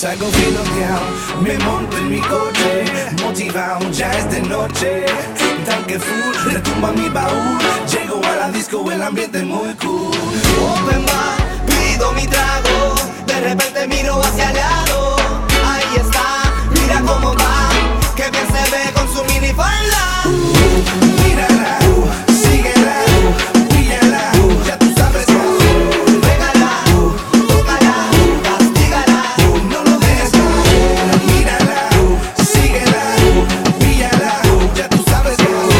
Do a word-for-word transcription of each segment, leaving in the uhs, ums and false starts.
Salgo filoteado, me monto en mi coche, motivado, ya es de noche. Tanque full, retumba mi baúl, llego a la disco, el ambiente es muy cool. Open bar, pido mi trago, de repente miro hacia el lado. Ahí está, mira cómo va, que bien se ve con su minifalda. Mírala, síguela, píllala, ya tú sabes. Pégala, tócala, castígala, no lo dejes caer. Mírala, síguela, píllala, ya tú sabes.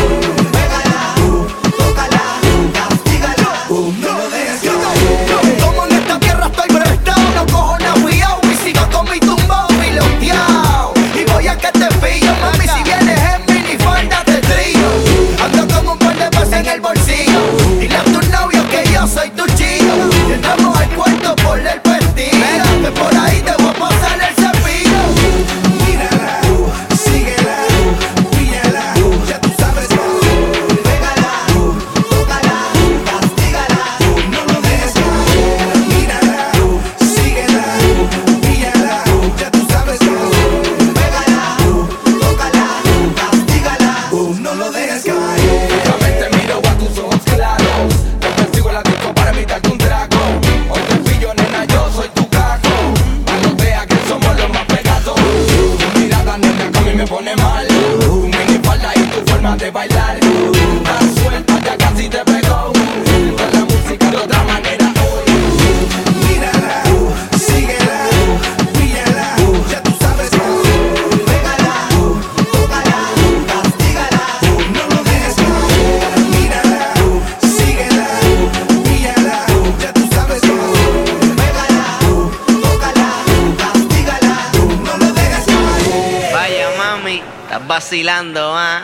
pégala, tócala, castígala, No lo dejes caer. Como en esta tierra estoy prestado, no cojo nada guiao y sigo con mi tumbao piloteao. Y voy a que te pillo, mami, si vienes en minifalda te trillo. Ando como un par de pesos en el bolsillo y le a tu novio que yo soy tu chico. Y entramos al cuarto por el vestido, que por ahí te voy a pasar el cepillo. Mírala, síguela, píllala, ya tú sabes. Pégala, tócala, castígala, No lo dejes caer. Mírala, síguela, píllala, ya tú sabes. pégala, tócala, castígala. No lo dejes caer. Te miro a tus ojos claros, te persigo en la disco para evitarte un trago. Hoy te pillo, nena, yo soy tu caco. Manotea que somos los más pegados. Tu mirada, nena, que a mí me pone mal. Tu minifalda y tu forma de bailar. Estás suelta, ya casi te pegó. Con la música de otra manera hoy. Mírala, síguela, píllala, ya tú sabes. Pégala, tócala, castígala, No lo dejes caer. Mírala, síguela, píllala, ya tú sabes. pégala, tócala, castígala. No lo dejes caer. Vaya mami, estás vacilando, ah.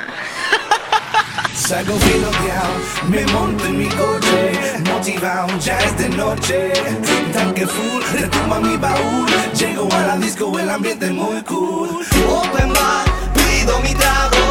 Salgo filoteado, me monto en mi coche, motivado, ya es de noche. Tanque full, retumba mi baúl, llego a la disco, el ambiente es muy cool. Open bar, pido mi trago,